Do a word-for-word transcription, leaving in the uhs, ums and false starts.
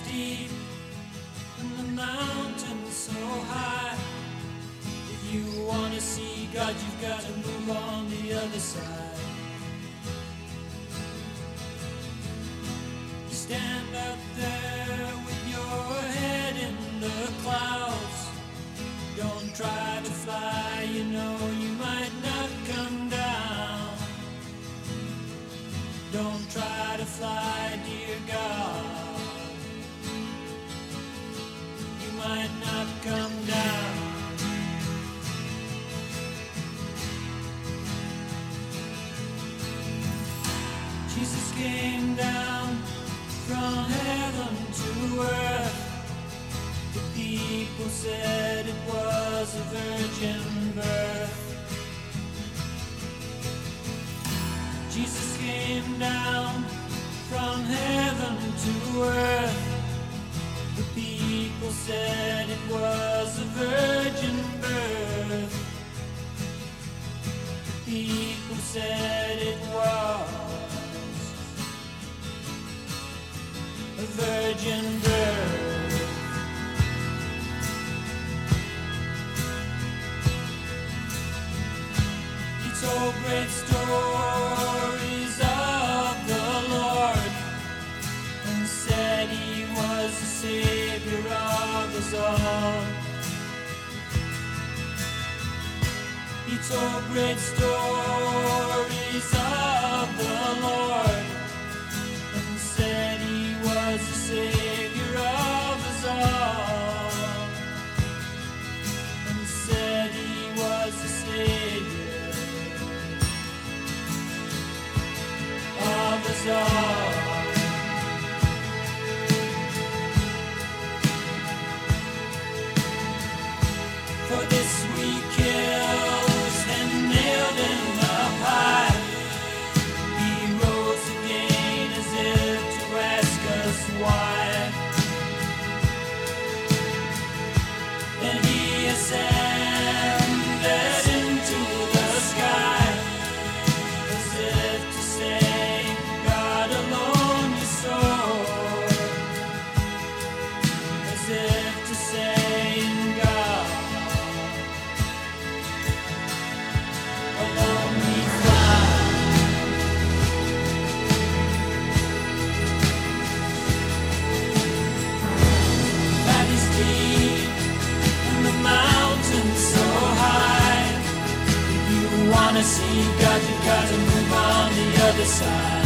deep and the mountains so high. If you want to see God, you've got to move on the other side. You stand up there with your head in the clouds. Don't try to fly, you know you might not come down. Don't try to fly, dear God. You might not come down. Jesus came down from heaven to earth. The people said it was a virgin birth. Jesus came down from heaven to earth. The people said it was a virgin birth. The people said it was a virgin birth. He told great stories of the Lord and said he was the Savior of us all. He told great stories of the Lord and said he was the Savior of us all, and said he was the Savior of us all. For this we killed and nailed him up high. He rose again as if to ask us why. And he ascended into the sky as if to say, God alone you saw. As if to say, in God alone we fly. Valleys deep and the mountains so high. If you wanna see God, you gotta move on the other side.